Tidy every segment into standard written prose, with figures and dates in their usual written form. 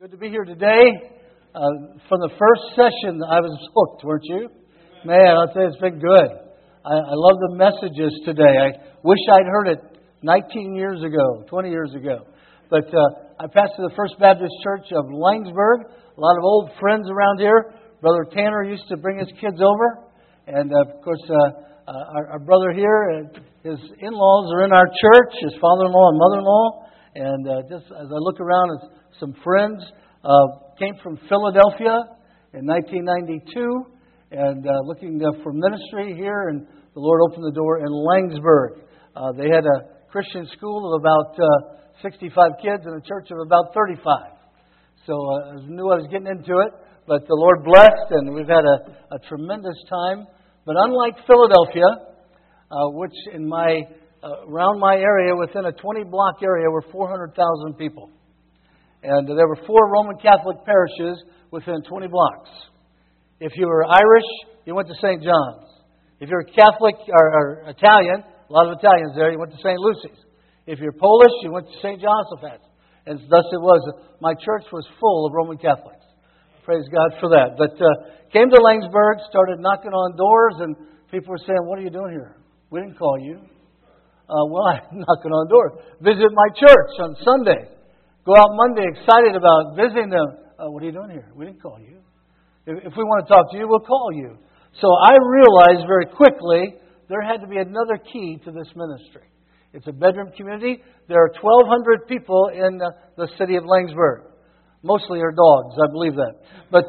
Good to be here today. From the first session, I was hooked, weren't you? Man, I'll tell you, it's been good. I love the messages today. I wish I'd heard it 19 years ago, 20 years ago. But I pastor the First Baptist Church of Langsburg. A lot of old friends around here. Brother Tanner used to bring his kids over. And, of course, our brother here, his in-laws are in our church, his father-in-law and mother-in-law. And just as I look around, some friends came from Philadelphia in 1992 and looking for ministry here. And the Lord opened the door in Langsburg. They had a Christian school of about 65 kids and a church of about 35. So I knew I was getting into it. But the Lord blessed, and we've had a tremendous time. But unlike Philadelphia, which in around my area, within a 20-block area, were 400,000 people. And there were 4 Roman Catholic parishes within 20 blocks. If you were Irish, you went to St. John's. If you're Catholic or Italian, a lot of Italians there, you went to St. Lucy's. If you're Polish, you went to St. Joseph's. And thus it was. My church was full of Roman Catholics. Praise God for that. But came to Langsburg, started knocking on doors, and people were saying, "What are you doing here? We didn't call you." Well, I'm knocking on doors. Visit my church on Sunday. Go out Monday excited about visiting them. "What are you doing here? We didn't call you. If we want to talk to you, we'll call you." So I realized very quickly there had to be another key to this ministry. It's a bedroom community. There are 1,200 people in the city of Langsburg. Mostly are dogs, I believe that. But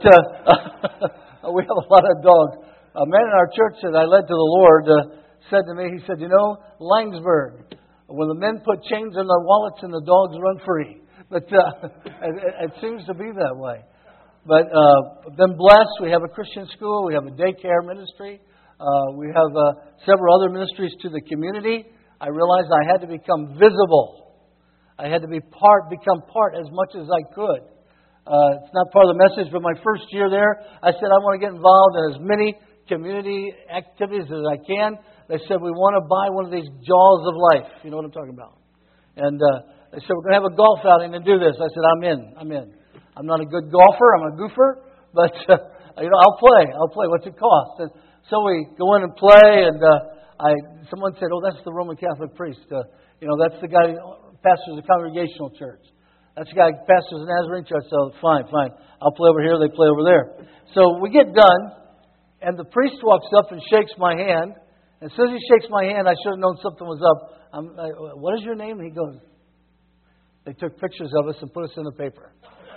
we have a lot of dogs. A man in our church that I led to the Lord said to me, he said, "You know, Langsburg, when the men put chains in their wallets and the dogs run free." But it seems to be that way. But been blessed. We have a Christian school. We have a daycare ministry. We have several other ministries to the community. I realized I had to become visible. I had to become part as much as I could. It's not part of the message, but my first year there, I said I want to get involved in as many community activities as I can. They said, "We want to buy one of these jaws of life." You know what I'm talking about? And they said, "We're going to have a golf outing and do this." I said, I'm in. I'm not a good golfer. I'm a goofer. But, I'll play. What's it cost? And so we go in and play. And someone said, "Oh, that's the Roman Catholic priest. That's the guy who pastors a congregational church. That's the guy who pastors a Nazarene church." So fine. I'll play over here. They play over there. So we get done. And the priest walks up and shakes my hand. And as soon as he shakes my hand, I should have known something was up. "What is your name?" And he goes, "They took pictures of us and put us in the paper."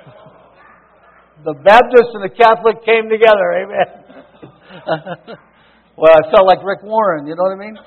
The Baptist and the Catholic came together. Amen. Well, I felt like Rick Warren. You know what I mean?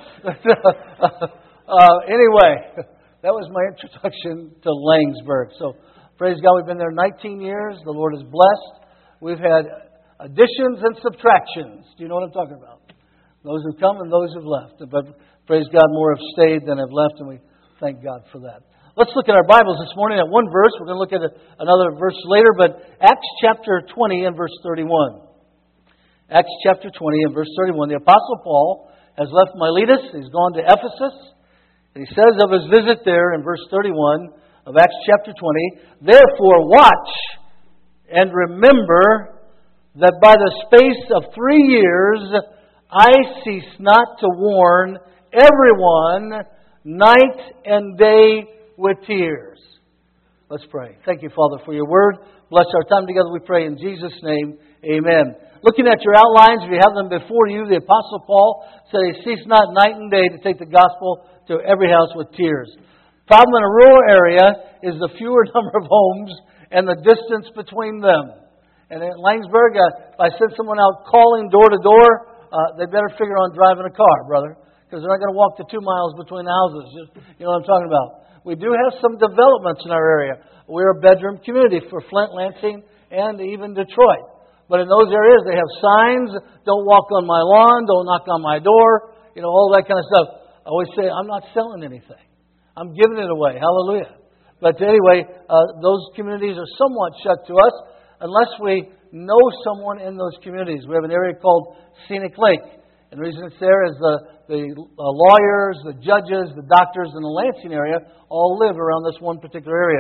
Anyway, that was my introduction to Langsburg. So, praise God, we've been there 19 years. The Lord is blessed. We've had additions and subtractions. Do you know what I'm talking about? Those who've come and those who've left. But praise God, more have stayed than have left, and we thank God for that. Let's look at our Bibles this morning at one verse. We're going to look at another verse later, but Acts chapter 20 and verse 31. Acts chapter 20 and verse 31. The Apostle Paul has left Miletus. He's gone to Ephesus. And he says of his visit there in verse 31 of Acts chapter 20, "Therefore watch and remember that by the space of 3 years I cease not to warn everyone night and day with tears." Let's pray. Thank you, Father, for your word. Bless our time together, we pray in Jesus' name. Amen. Looking at your outlines, if you have them before you, the Apostle Paul said he ceased not night and day to take the gospel to every house with tears. Problem in a rural area is the fewer number of homes and the distance between them. And at Langsburg, if I send someone out calling door to door, they better figure on driving a car, brother, because they're not going to walk the 2 miles between the houses. You know what I'm talking about. We do have some developments in our area. We're a bedroom community for Flint, Lansing, and even Detroit. But in those areas, they have signs, "Don't walk on my lawn, don't knock on my door," all that kind of stuff. I always say, I'm not selling anything. I'm giving it away. Hallelujah. But anyway, those communities are somewhat shut to us unless we know someone in those communities. We have an area called Scenic Lake. And the reason it's there is the lawyers, the judges, the doctors in the Lansing area all live around this one particular area.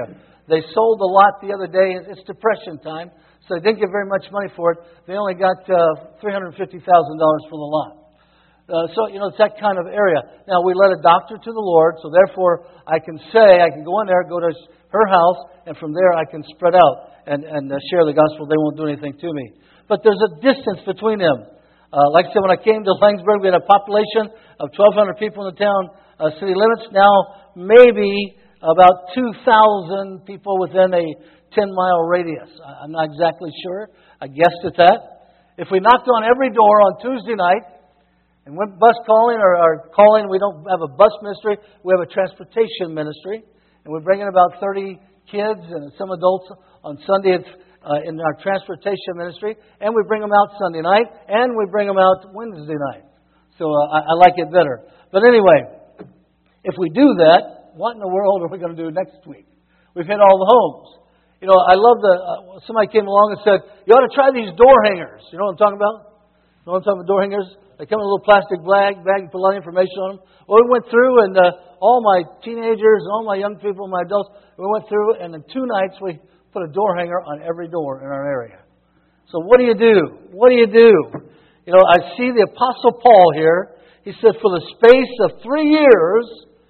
They sold the lot the other day. It's depression time, so they didn't get very much money for it. They only got $350,000 for the lot. So, it's that kind of area. Now, we led a doctor to the Lord, so therefore I can go in there, go to her house, and from there I can spread out and share the gospel. They won't do anything to me. But there's a distance between them. Like I said, when I came to Langsburg, we had a population of 1,200 people in the town city limits. Now, maybe about 2,000 people within a 10-mile radius. I'm not exactly sure. I guessed at that. If we knocked on every door on Tuesday night, and went bus calling or calling, we don't have a bus ministry, we have a transportation ministry. And we bring in about 30 kids and some adults on Sunday in our transportation ministry. And we bring them out Sunday night, and we bring them out Wednesday night. So I like it better. But anyway, if we do that, what in the world are we going to do next week? We've hit all the homes. I love somebody came along and said, you ought to try these door hangers. You know what I'm talking about? You know what I'm talking about, door hangers? They come in a little plastic bag, you put a lot of information on them. Well, we went through, and all my teenagers, and all my young people, my adults, we went through, and in 2 nights, we put a door hanger on every door in our area. So what do you do? What do you do? I see the Apostle Paul here. He said, for the space of 3 years,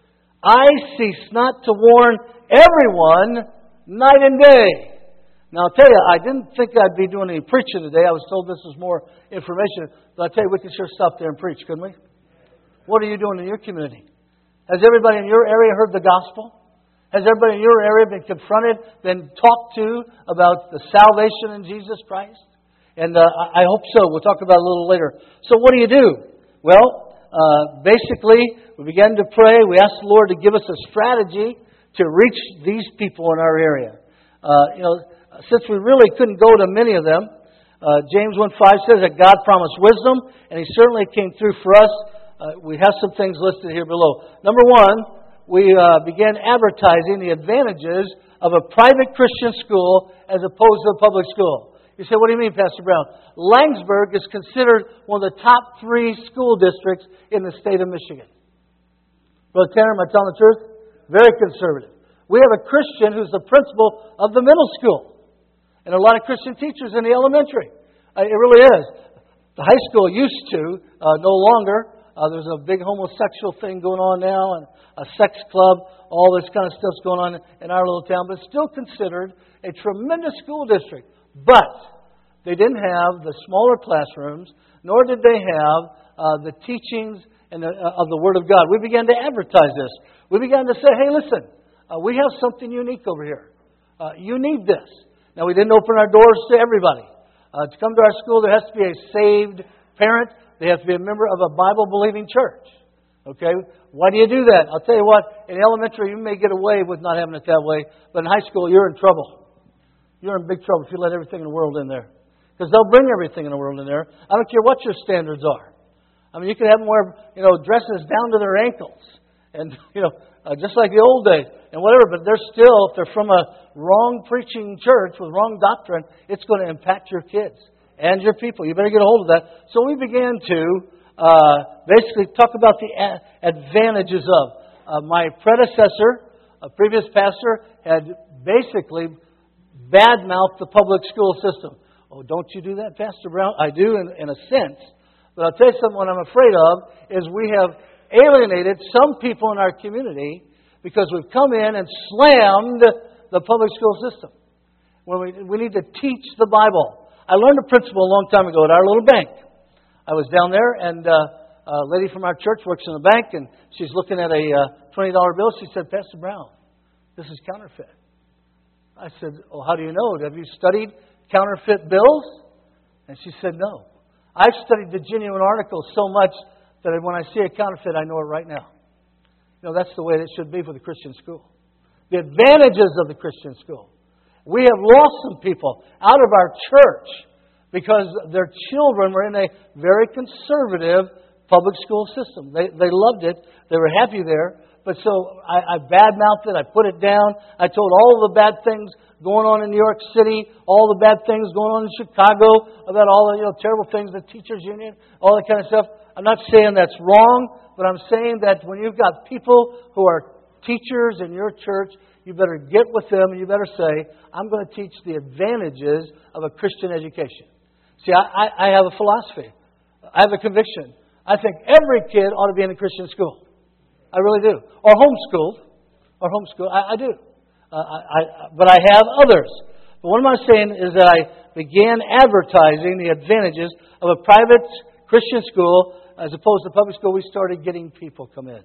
I cease not to warn everyone night and day. Now, I'll tell you, I didn't think I'd be doing any preaching today. I was told this was more information. But I'll tell you, we can sure stop there and preach, couldn't we? What are you doing in your community? Has everybody in your area heard the gospel? Has everybody in your area been confronted, been talked to about the salvation in Jesus Christ? And I hope so. We'll talk about it a little later. So what do? Well, basically, we began to pray. We asked the Lord to give us a strategy to reach these people in our area. Since we really couldn't go to many of them, James 1:5 says that God promised wisdom, and He certainly came through for us. We have some things listed here below. Number 1, we began advertising the advantages of a private Christian school as opposed to a public school. You say, what do you mean, Pastor Brown? Langsburg is considered one of the top 3 school districts in the state of Michigan. Brother Tanner, am I telling the truth? Very conservative. We have a Christian who's the principal of the middle school. And a lot of Christian teachers in the elementary. It really is. The high school used to, no longer. There's a big homosexual thing going on now, and a sex club, all this kind of stuff's going on in our little town. But it's still considered a tremendous school district. But they didn't have the smaller classrooms, nor did they have the teachings of the Word of God. We began to advertise this. We began to say, hey, listen, we have something unique over here. You need this. Now, we didn't open our doors to everybody. To come to our school, there has to be a saved parent. They have to be a member of a Bible-believing church. Okay? Why do you do that? I'll tell you what, in elementary, you may get away with not having it that way, but in high school, you're in trouble. You're in big trouble if you let everything in the world in there. Because they'll bring everything in the world in there. I don't care what your standards are. I mean, you can have them wear, dresses down to their ankles. And, just like the old days and whatever, but they're still, if they're from a wrong preaching church with wrong doctrine, it's going to impact your kids and your people. You better get a hold of that. So we began to basically talk about the advantages of. My predecessor, a previous pastor, had basically badmouthed the public school system. Oh, don't you do that, Pastor Brown? I do in a sense. But I'll tell you something, what I'm afraid of is we have alienated some people in our community because we've come in and slammed the public school system. When we need to teach the Bible. I learned a principle a long time ago at our little bank. I was down there, and a lady from our church works in the bank, and she's looking at a $20 bill. She said, Pastor Brown, this is counterfeit. I said, oh, how do you know? Have you studied counterfeit bills? And she said, no. I've studied the genuine articles so much that when I see a counterfeit, I know it right now. That's the way it should be for the Christian school. The advantages of the Christian school. We have lost some people out of our church because their children were in a very conservative public school system. They loved it. They were happy there. But so I badmouthed it. I put it down. I told all the bad things going on in New York City, all the bad things going on in Chicago, about all the terrible things, the teachers union, all that kind of stuff. I'm not saying that's wrong, but I'm saying that when you've got people who are teachers in your church, you better get with them and you better say, I'm going to teach the advantages of a Christian education. See, I have a philosophy. I have a conviction. I think every kid ought to be in a Christian school. I really do. Or homeschooled. I do. But I have others. But what I'm saying is that I began advertising the advantages of a private Christian school as opposed to public school. We started getting people come in.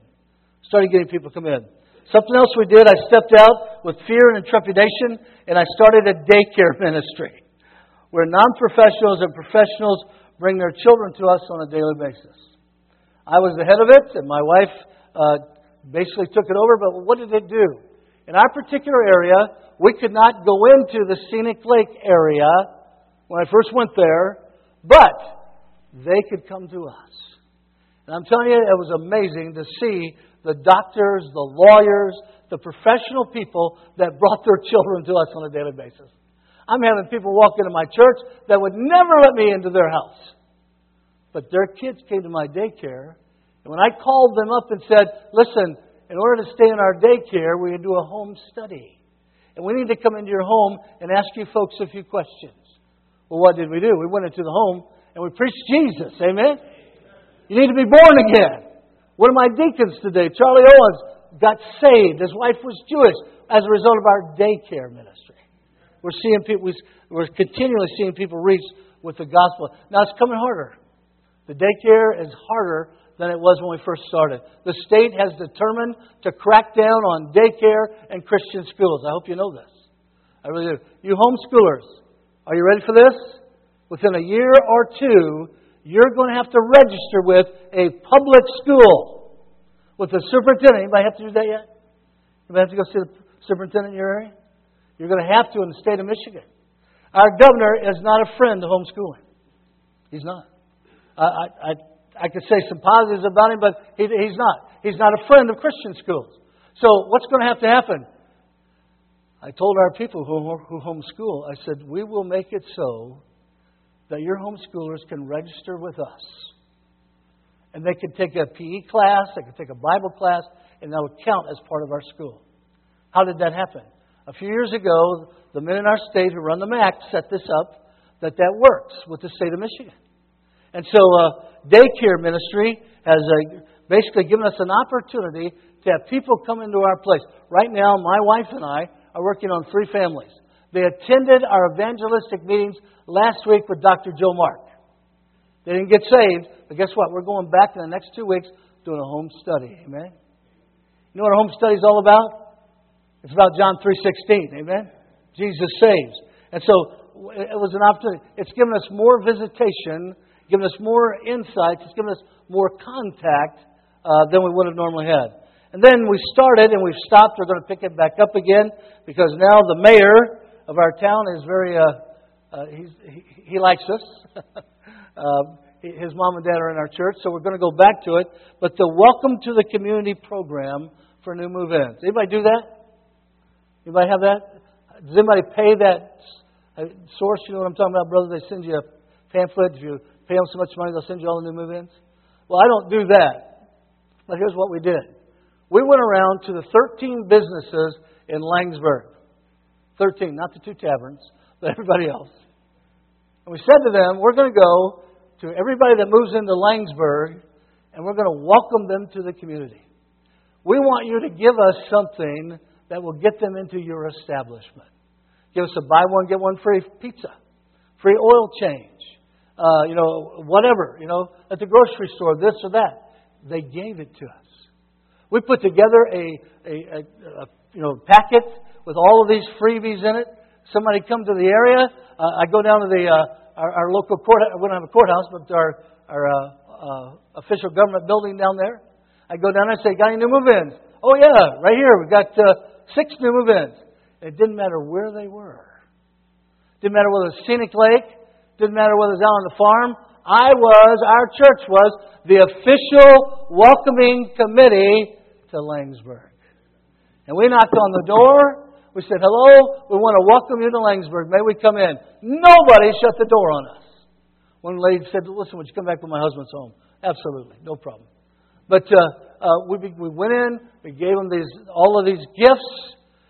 Something else we did, I stepped out with fear and trepidation, and I started a daycare ministry where non-professionals and professionals bring their children to us on a daily basis. I was the head of it, and my wife basically took it over, but what did it do? In our particular area, we could not go into the Scenic Lake area when I first went there, but they could come to us. And I'm telling you, it was amazing to see the doctors, the lawyers, the professional people that brought their children to us on a daily basis. I'm having people walk into my church that would never let me into their house. But their kids came to my daycare, and when I called them up and said, listen, in order to stay in our daycare, we do a home study. And we need to come into your home and ask you folks a few questions. Well, what did we do? We went into the home and we preached Jesus. Amen? You need to be born again. One of my deacons today, Charlie Owens, got saved. His wife was Jewish as a result of our daycare ministry. We're continually seeing people reached with the gospel. Now it's coming harder. The daycare is harder than it was when we first started. The state has determined to crack down on daycare and Christian schools. I hope you know this. I really do. You homeschoolers, are you ready for this? Within a year or two, you're going to have to register with a public school with the superintendent. Anybody have to do that yet? Anybody have to go see the superintendent in your area? You're going to have to in the state of Michigan. Our governor is not a friend of homeschooling. He's not. I could say some positives about him, but he's not. He's not a friend of Christian schools. So what's going to have to happen? I told our people who homeschool, I said, we will make it so that your homeschoolers can register with us. And they can take a PE class, they can take a Bible class, and that would count as part of our school. How did that happen? A few years ago, the men in our state who run the MAC set this up, that works with the state of Michigan. And so daycare ministry has basically given us an opportunity to have people come into our place. Right now, my wife and I are working on 3 families. They attended our evangelistic meetings last week with Dr. Joe Mark. They didn't get saved, but guess what? We're going back in the next 2 weeks doing a home study. Amen? You know what a home study is all about? It's about John 3:16. Amen? Jesus saves. And so it was an opportunity. It's given us more visitation, given us more insights. It's given us more contact than we would have normally had. And then we started and we've stopped. We're going to pick it back up again because now the mayor of our town is very, he likes us. His mom and dad are in our church, so we're going to go back to it. But the Welcome to the Community program for new move-ins. Anybody do that? Anybody have that? Does anybody pay that source? You know what I'm talking about, brother? They send you a pamphlet. If you pay them so much money, they'll send you all the new move-ins. Well, I don't do that. But here's what we did. We went around to the 13 businesses in Langsburg. 13, not the 2 taverns, but everybody else. And we said to them, we're going to go to everybody that moves into Langsburg, and we're going to welcome them to the community. We want you to give us something that will get them into your establishment. Give us a buy one, get one free pizza, free oil change, whatever, at the grocery store, this or that. They gave it to us. We put together a packet with all of these freebies in it. Somebody come to the area. I go down to our local court. We don't have a courthouse, but our official government building down there. I go down there and say, got any new move-ins? Oh, yeah, right here. We've got 6 new move-ins. It didn't matter where they were. Didn't matter whether it was Scenic Lake. Didn't matter whether it was out on the farm. Our church was the official welcoming committee to Langsburg. And we knocked on the door. We said, hello, we want to welcome you to Langsburg. May we come in? Nobody shut the door on us. One lady said, listen, would you come back when my husband's home? Absolutely, no problem. But we went in, we gave them all of these gifts,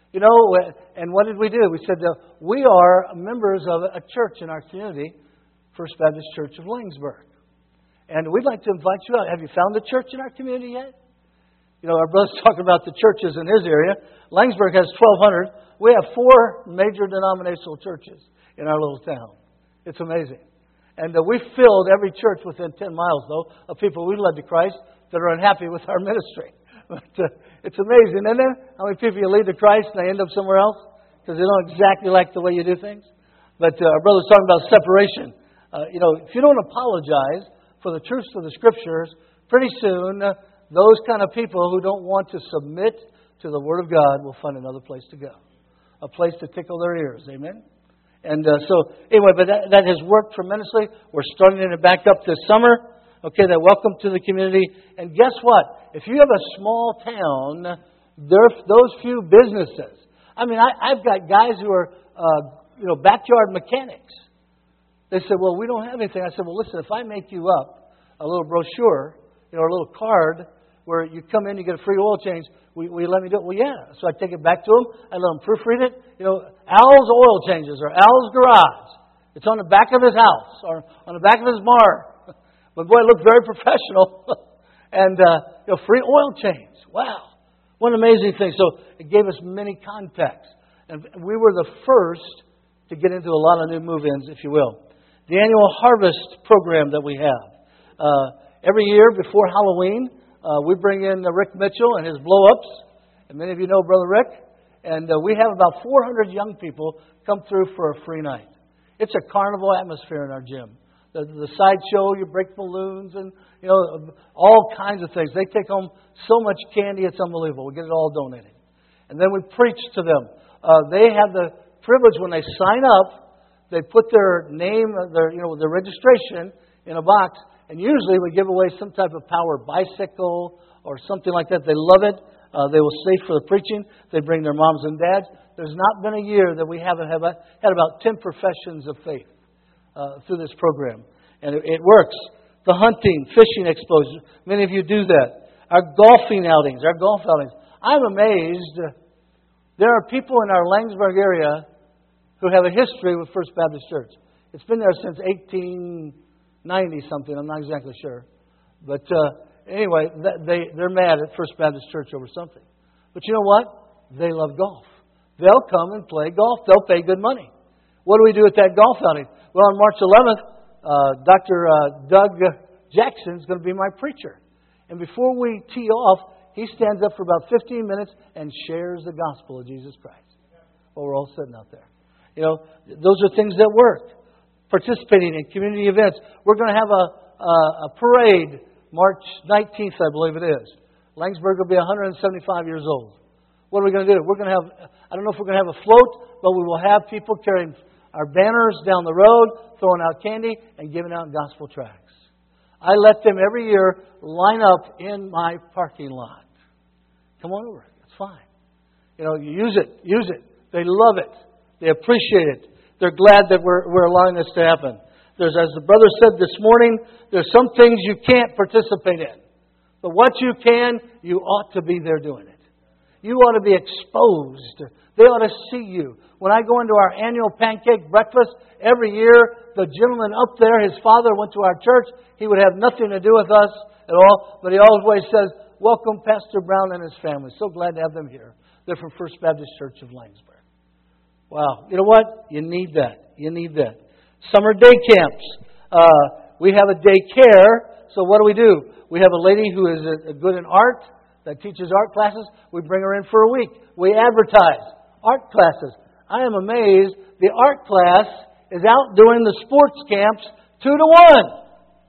You know, and what did we do? We said, we are members of a church in our community, First Baptist Church of Langsburg. And we'd like to invite you out. Have you found a church in our community yet? You know, our brother's talking about the churches in his area. Langsburg has 1,200. We have 4 major denominational churches in our little town. It's amazing. And we filled every church within 10 miles, though, of people we led to Christ that are unhappy with our ministry. But it's amazing, isn't it? How many people you lead to Christ and they end up somewhere else because they don't exactly like the way you do things? But our brother's talking about separation. You know, if you don't apologize for the truths of the Scriptures, pretty soon those kind of people who don't want to submit to the Word of God will find another place to go. A place to tickle their ears. Amen? And so, anyway, but that has worked tremendously. We're starting it back up this summer. Okay, then welcome to the community. And guess what? If you have a small town, those few businesses. I mean, I've got guys who are, backyard mechanics. They said, well, we don't have anything. I said, well, listen, if I make you up a little brochure, or a little card where you come in, you get a free oil change, will you let me do it? Well, yeah. So I take it back to them. I let them proofread it. Al's Oil Changes or Al's Garage. It's on the back of his house or on the back of his barn. But boy, it looked very professional. And, free oil change. Wow. What an amazing thing. So it gave us many contacts. And we were the first to get into a lot of new move-ins, if you will. The annual harvest program that we have. Every year before Halloween, we bring in Rick Mitchell and his blow-ups. And many of you know Brother Rick. And we have about 400 young people come through for a free night. It's a carnival atmosphere in our gym. The sideshow, you break balloons and, all kinds of things. They take home so much candy, it's unbelievable. We get it all donated. And then we preach to them. They have the privilege when they sign up, they put their name, their registration in a box. And usually we give away some type of powered bicycle or something like that. They love it. They will stay for the preaching. They bring their moms and dads. There's not been a year that we haven't had about 10 professions of faith through this program. And it works. The hunting, fishing exposure. Many of you do that. Our golf outings. I'm amazed. There are people in our Langsburg area who have a history with First Baptist Church. It's been there since 1890-something. I'm not exactly sure. But anyway, they're mad at First Baptist Church over something. But you know what? They love golf. They'll come and play golf. They'll pay good money. What do we do at that golf outing? Well, on March 11th, Dr. Doug Jackson is going to be my preacher. And before we tee off, he stands up for about 15 minutes and shares the gospel of Jesus Christ while we're all sitting out there. Those are things that work. Participating in community events. We're going to have a parade March 19th, I believe it is. Langsburg will be 175 years old. What are we going to do? We're going to have, I don't know if we're going to have a float, but we will have people carrying our banners down the road, throwing out candy, and giving out gospel tracts. I let them every year line up in my parking lot. Come on over. It's fine. You use it. They love it. They appreciate it. They're glad that we're allowing this to happen. As the brother said this morning, there's some things you can't participate in. But what you can, you ought to be there doing it. You ought to be exposed. They ought to see you. When I go into our annual pancake breakfast, every year, the gentleman up there, his father went to our church. He would have nothing to do with us at all, but he always says, welcome Pastor Brown and his family. So glad to have them here. They're from First Baptist Church of Langsburg. Wow. You know what? You need that. Summer day camps. We have a daycare. So what do? We have a lady who is good in art that teaches art classes. We bring her in for a week. We advertise art classes. I am amazed. The art class is out doing the sports camps 2 to 1.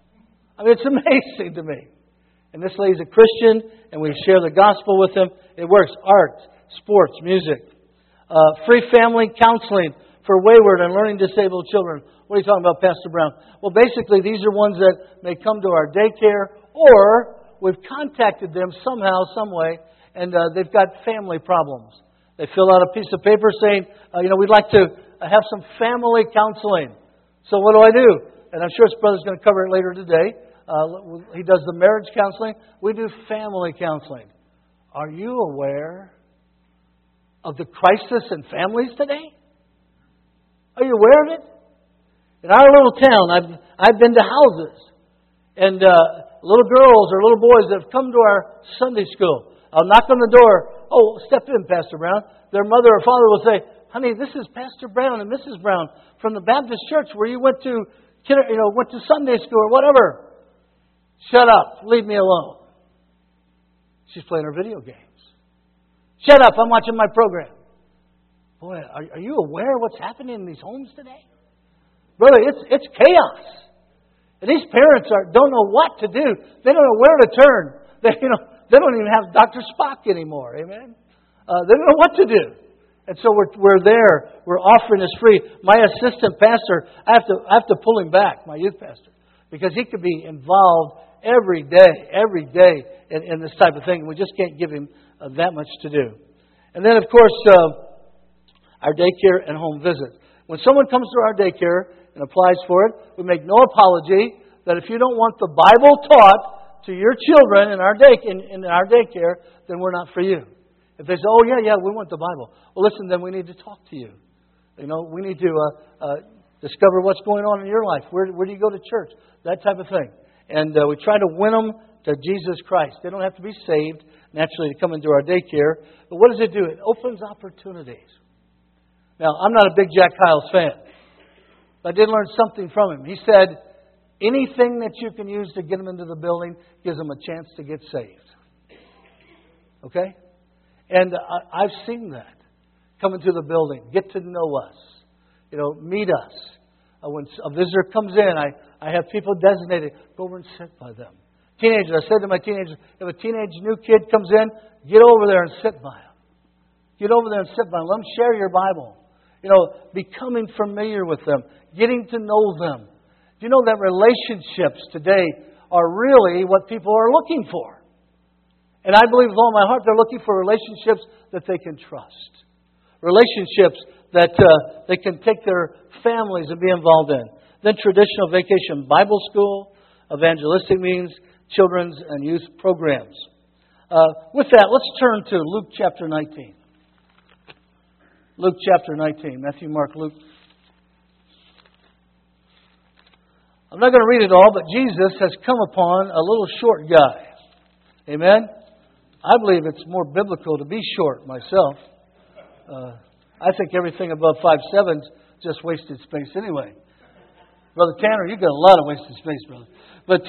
I mean, it's amazing to me. And this lady's a Christian, and we share the gospel with them. It works. Art, sports, music. Free family counseling for wayward and learning disabled children. What are you talking about, Pastor Brown? Well, basically, these are ones that may come to our daycare, or we've contacted them somehow, some way, and they've got family problems. They fill out a piece of paper saying, we'd like to have some family counseling. So what do? And I'm sure his brother's going to cover it later today. He does the marriage counseling. We do family counseling. Are you aware of the crisis in families today? Are you aware of it? In our little town, I've been to houses, and little girls or little boys that have come to our Sunday school. I'll knock on the door. Oh, step in, Pastor Brown. Their mother or father will say, "Honey, this is Pastor Brown and Mrs. Brown from the Baptist church where you went to Sunday school or whatever." Shut up. Leave me alone. She's playing her video games. Shut up. I'm watching my program. Boy, are you aware of what's happening in these homes today? Brother, it's chaos. And these parents don't know what to do. They don't know where to turn. They don't even have Dr. Spock anymore. Amen? They don't know what to do. And so we're there. We're offering this free. My assistant pastor, I have to pull him back, my youth pastor, because he could be involved every day in this type of thing. We just can't give him that much to do. And then, of course, our daycare and home visit. When someone comes to our daycare and applies for it, we make no apology that if you don't want the Bible taught to your children in our daycare, then we're not for you. If they say, "Oh, yeah, we want the Bible." Well, listen, then we need to talk to you. We need to discover what's going on in your life. Where do you go to church? That type of thing. And we try to win them to Jesus Christ. They don't have to be saved, naturally, to come into our daycare. But what does it do? It opens opportunities. Now, I'm not a big Jack Hyles fan. But I did learn something from him. He said, anything that you can use to get them into the building gives them a chance to get saved. Okay? And I've seen that. Come into the building, get to know us, meet us. When a visitor comes in, I have people designated, go over and sit by them. Teenagers, I said to my teenagers, if a teenage new kid comes in, get over there and sit by them. Get over there and sit by them. Let them share your Bible. Becoming familiar with them, getting to know them. Do you know that relationships today are really what people are looking for? And I believe with all my heart they're looking for relationships that they can trust. Relationships that they can take their families and be involved in. Then traditional vacation Bible school, evangelistic meetings, children's and youth programs. With that, let's turn to Luke chapter 19. Luke chapter 19. Matthew, Mark, Luke. I'm not going to read it all, but Jesus has come upon a little short guy. Amen? I believe it's more biblical to be short myself. I think everything above 5'7" is just wasted space anyway. Brother Tanner, you've got a lot of wasted space, brother. But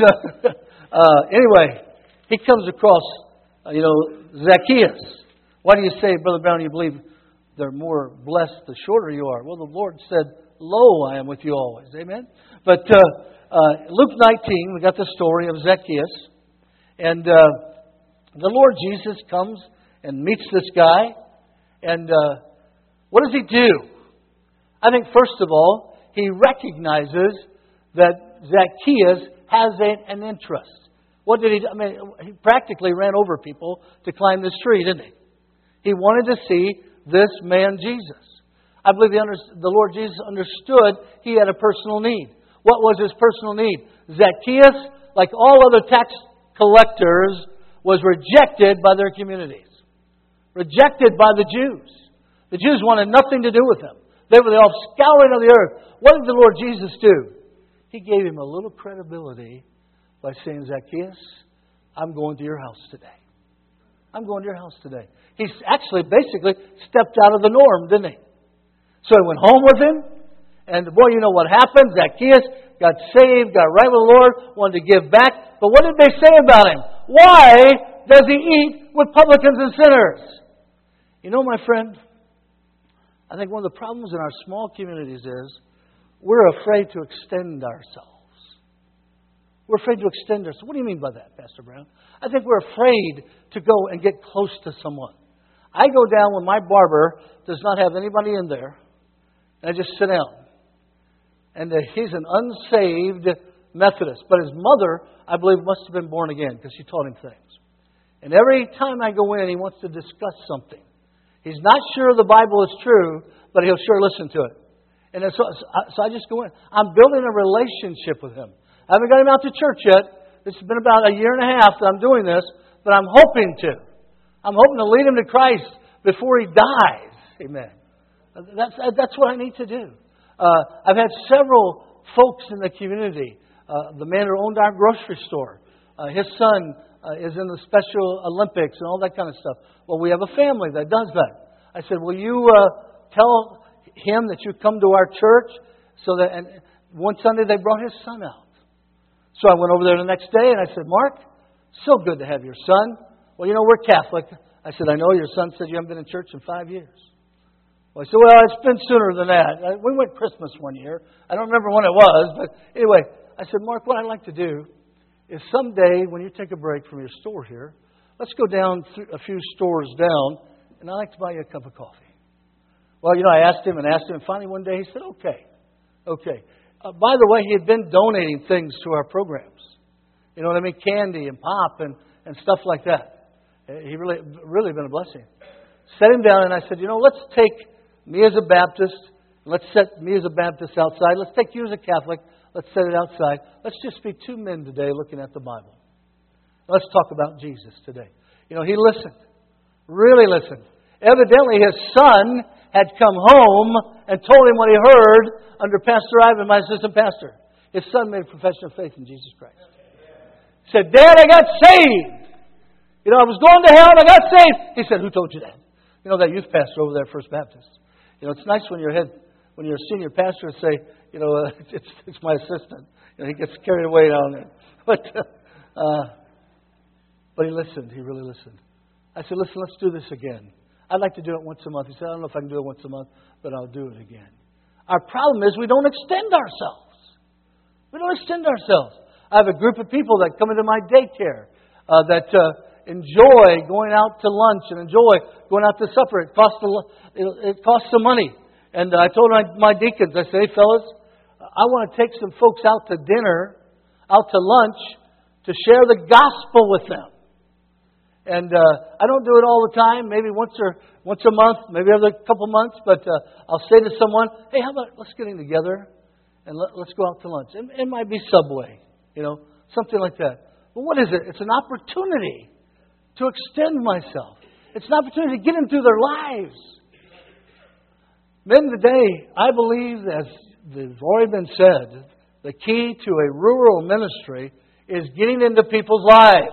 anyway, he comes across, Zacchaeus. Why do you say, Brother Brown, you believe they're more blessed the shorter you are? Well, the Lord said, "Lo, I am with you always." Amen? But Luke 19, we got the story of Zacchaeus. And the Lord Jesus comes and meets this guy. And what does he do? I think, first of all, he recognizes that Zacchaeus has an interest. What did he do? He practically ran over people to climb this tree, didn't he? He wanted to see this man, Jesus. I believe the Lord Jesus understood he had a personal need. What was his personal need? Zacchaeus, like all other tax collectors, was rejected by their communities. Rejected by the Jews. The Jews wanted nothing to do with him. They were the offscouring of the earth. What did the Lord Jesus do? He gave him a little credibility by saying, "Zacchaeus, I'm going to your house today. I'm going to your house today." He's actually basically stepped out of the norm, didn't he? So he went home with him. And boy, you know what happened? Zacchaeus got saved, got right with the Lord, wanted to give back. But what did they say about him? Why does he eat with publicans and sinners? You know, my friend, I think one of the problems in our small communities is we're afraid to extend ourselves. We're afraid to extend ourselves. What do you mean by that, Pastor Brown? I think we're afraid to go and get close to someone. I go down when my barber does not have anybody in there, and I just sit down. And he's an unsaved Methodist. But his mother, I believe, must have been born again because she taught him things. And every time I go in, he wants to discuss something. He's not sure the Bible is true, but he'll sure listen to it. And so I just go in. I'm building a relationship with him. I haven't got him out to church yet. This has been about a year and a half that I'm doing this, but I'm hoping to. I'm hoping to lead him to Christ before he dies. Amen. That's what I need to do. I've had several folks in the community. The man who owned our grocery store, his son is in the Special Olympics and all that kind of stuff. Well, we have a family that does that. I said, will you tell him that you come to our church? And one Sunday they brought his son out. So I went over there the next day and I said, Mark, so good to have your son. Well, we're Catholic. I said, I know your son said you haven't been in church in 5 years. Well, I said, well, it's been sooner than that. We went Christmas one year. I don't remember when it was, but anyway, I said, Mark, what I'd like to do is someday when you take a break from your store here, let's go down a few stores down, and I'd like to buy you a cup of coffee. Well, I asked him, and finally one day he said, okay. By the way, he had been donating things to our programs. You know what I mean? Candy and pop and stuff like that. He really been a blessing. Set him down, and I said, let's take me as a Baptist. Let's set me as a Baptist outside. Let's take you as a Catholic. Let's set it outside. Let's just be two men today looking at the Bible. Let's talk about Jesus today. He listened. Really listened. Evidently, his son had come home and told him what he heard under Pastor Ivan, my assistant pastor. His son made a profession of faith in Jesus Christ. He said, Dad, I got saved. I was going to hell and I got saved. He said, who told you that? That youth pastor over there at First Baptist. It's nice when you're a senior pastor to say, it's my assistant. He gets carried away down there. But he listened. He really listened. I said, listen, let's do this again. I'd like to do it once a month. He said, I don't know if I can do it once a month, but I'll do it again. Our problem is we don't extend ourselves. We don't extend ourselves. I have a group of people that come into my daycare that enjoy going out to lunch and enjoy going out to supper. It costs some money. And I told my deacons, I said, hey, fellas, I want to take some folks out to dinner, out to lunch, to share the gospel with them. And I don't do it all the time, maybe once a month, maybe every couple months, but I'll say to someone, hey, how about let's get in together and let's go out to lunch. It might be Subway, something like that. But what is it? It's an opportunity to extend myself. It's an opportunity to get into their lives. Men today, I believe, as has already been said, the key to a rural ministry is getting into people's lives.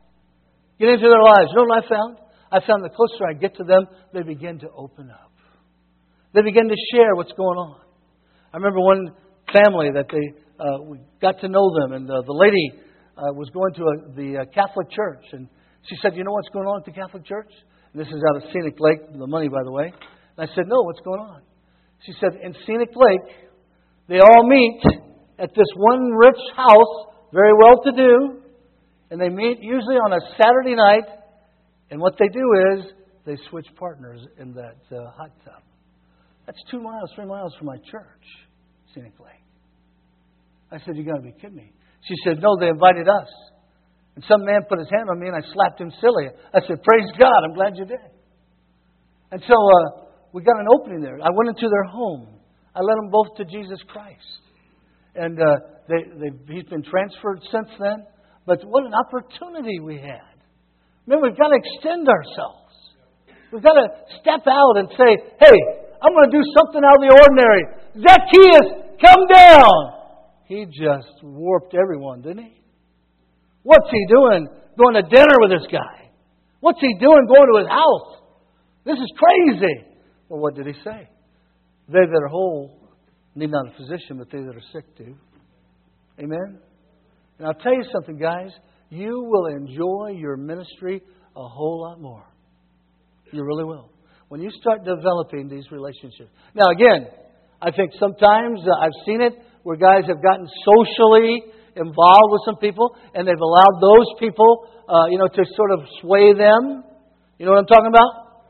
Get into their lives. You know what I found? I found the closer I get to them, they begin to open up. They begin to share what's going on. I remember one family that we got to know them, and the lady was going to the Catholic church, and she said, you know what's going on at the Catholic church? And this is out of Scenic Lake, the money, by the way. And I said, no, what's going on? She said, in Scenic Lake, they all meet at this one rich house, very well-to-do, and they meet usually on a Saturday night, and what they do is they switch partners in that hot tub. That's 2 miles, 3 miles from my church, Scenic Lake. I said, you got to be kidding me. She said, no, they invited us. And some man put his hand on me and I slapped him silly. I said, praise God, I'm glad you did. And so we got an opening there. I went into their home. I led them both to Jesus Christ. And he's been transferred since then. But what an opportunity we had. Man, we've got to extend ourselves. We've got to step out and say, hey, I'm going to do something out of the ordinary. Zacchaeus, come down. He just warped everyone, didn't he? What's he doing going to dinner with this guy? What's he doing going to his house? This is crazy. Well, what did he say? They that are whole need not a physician, but they that are sick do. Amen? And I'll tell you something, guys. You will enjoy your ministry a whole lot more. You really will. When you start developing these relationships. Now, again, I think sometimes I've seen it where guys have gotten socially involved with some people, and they've allowed those people, to sort of sway them. You know what I'm talking about?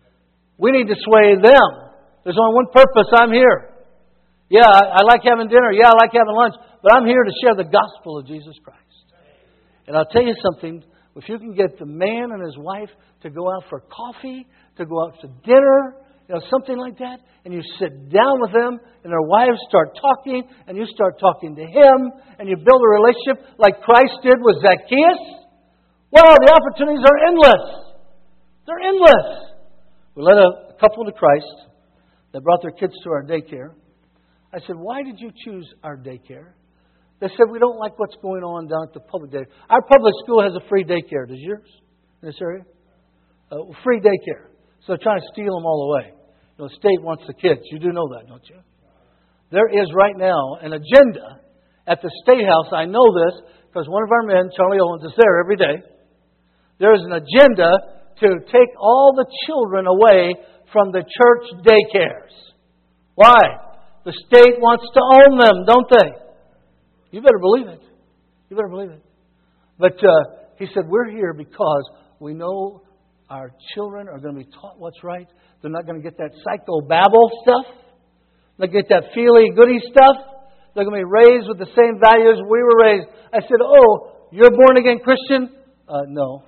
We need to sway them. There's only one purpose. I'm here. Yeah, I like having dinner. Yeah, I like having lunch. But I'm here to share the gospel of Jesus Christ. And I'll tell you something. If you can get the man and his wife to go out for coffee, to go out to dinner, something like that, and you sit down with them, and their wives start talking, and you start talking to him, and you build a relationship like Christ did with Zacchaeus, well, the opportunities are endless. They're endless. We led a couple to Christ that brought their kids to our daycare. I said, why did you choose our daycare? They said, we don't like what's going on down at the public daycare. Our public school has a free daycare. Does yours in this area? Free daycare. So they're trying to steal them all away. The state wants the kids. You do know that, don't you? There is right now an agenda at the State House. I know this because one of our men, Charlie Owens, is there every day. There is an agenda to take all the children away from the church daycares. Why? The state wants to own them, don't they? You better believe it. You better believe it. But he said, we're here because we know our children are going to be taught what's right. They're not going to get that psychobabble stuff. They'll get that feely-goody stuff. They're going to be raised with the same values we were raised. I said, oh, you're a born-again Christian? No.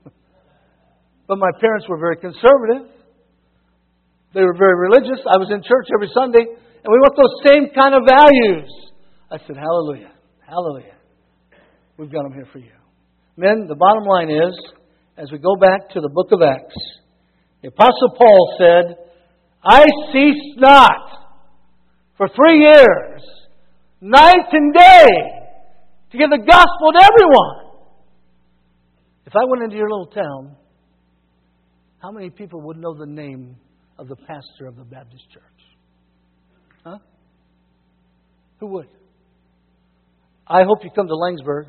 But my parents were very conservative. They were very religious. I was in church every Sunday. And we want those same kind of values. I said, hallelujah. Hallelujah. We've got them here for you. Men, the bottom line is, as we go back to the book of Acts, the Apostle Paul said, I cease not for 3 years, night and day, to give the gospel to everyone. If I went into your little town, how many people would know the name of the pastor of the Baptist church? Huh? Who would? I hope you come to Langsburg.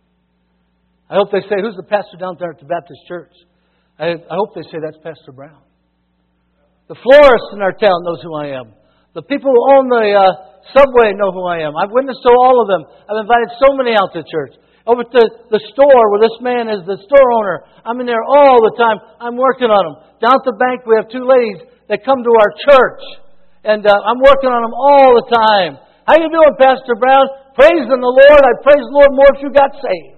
I hope they say, who's the pastor down there at the Baptist church? I hope they say that's Pastor Brown. The florist in our town knows who I am. The people who own the subway know who I am. I've witnessed to all of them. I've invited so many out to church. Over to the store where this man is the store owner. I'm in there all the time. I'm working on them. Down at the bank we have 2 ladies that come to our church. And I'm working on them all the time. How you doing, Pastor Brown? Praising the Lord. I praise the Lord more if you got saved.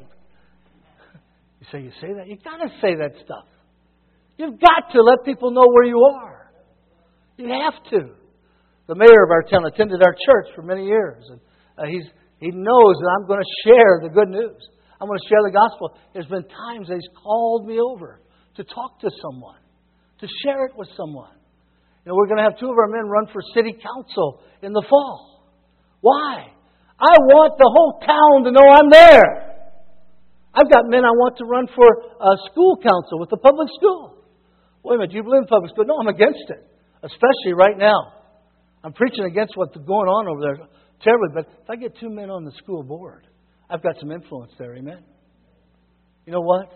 You say that? You've got to say that stuff. You've got to let people know where you are. You have to. The mayor of our town attended our church for many years. And he knows that I'm going to share the good news. I'm going to share the gospel. There's been times that he's called me over to talk to someone, to share it with someone. We're going to have 2 of our men run for city council in the fall. Why? I want the whole town to know I'm there. I've got men I want to run for school council with the public school. Wait a minute, do you believe in public school? No, I'm against it. Especially right now. I'm preaching against what's going on over there terribly. But if I get 2 men on the school board, I've got some influence there, amen? You know what?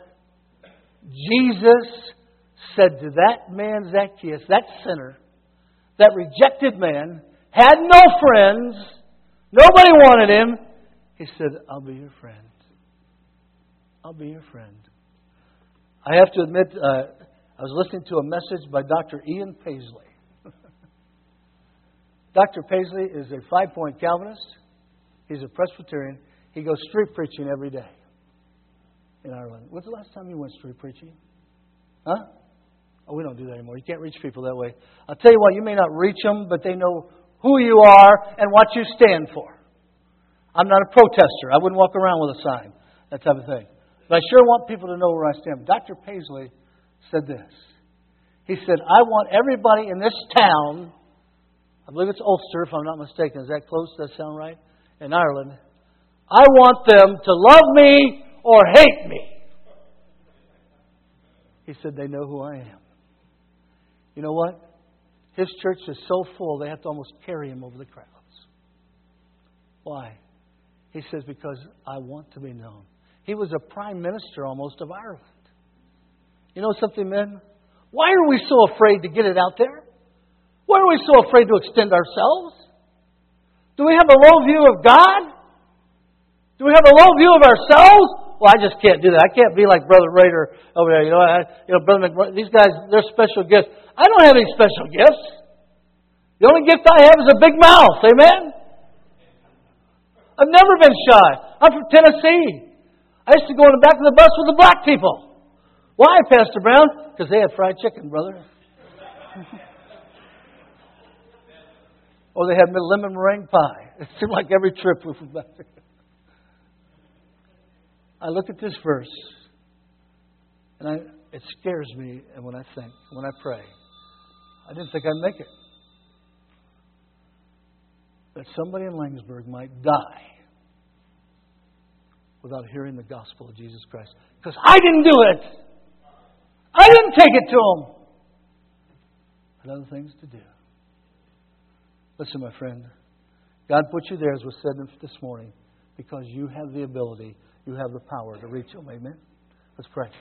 Jesus said to that man Zacchaeus, that sinner, that rejected man, had no friends, nobody wanted him. He said, I'll be your friend. I'll be your friend. I have to admit, I was listening to a message by Dr. Ian Paisley. Dr. Paisley is a 5-point Calvinist. He's a Presbyterian. He goes street preaching every day in Ireland. When's the last time you went street preaching? Huh? Oh, we don't do that anymore. You can't reach people that way. I'll tell you what, you may not reach them, but they know who you are and what you stand for. I'm not a protester. I wouldn't walk around with a sign, that type of thing. But I sure want people to know where I stand. Dr. Paisley said this. He said, I want everybody in this town, I believe it's Ulster, if I'm not mistaken. Is that close? Does that sound right? In Ireland. I want them to love me or hate me. He said, they know who I am. You know what? His church is so full, they have to almost carry him over the crowds. Why? He says, because I want to be known. He was a prime minister almost of Ireland. You know something, men? Why are we so afraid to get it out there? Why are we so afraid to extend ourselves? Do we have a low view of God? Do we have a low view of ourselves? Well, I just can't do that. I can't be like Brother Rader over there. Brother McBride, these guys, they're special gifts. I don't have any special gifts. The only gift I have is a big mouth. Amen? I've never been shy. I'm from Tennessee. I used to go in the back of the bus with the black people. Why, Pastor Brown? Because they had fried chicken, brother. Or they had lemon meringue pie. It seemed like every trip we went back there. I look at this verse, and it scares me when I think, when I pray. I didn't think I'd make it. That somebody in Laingsburg might die without hearing the gospel of Jesus Christ. Because I didn't do it. I didn't take it to them. I had other things to do. Listen, my friend. God put you there, as was said this morning, because you have the ability, you have the power to reach them. Amen? Let's pray.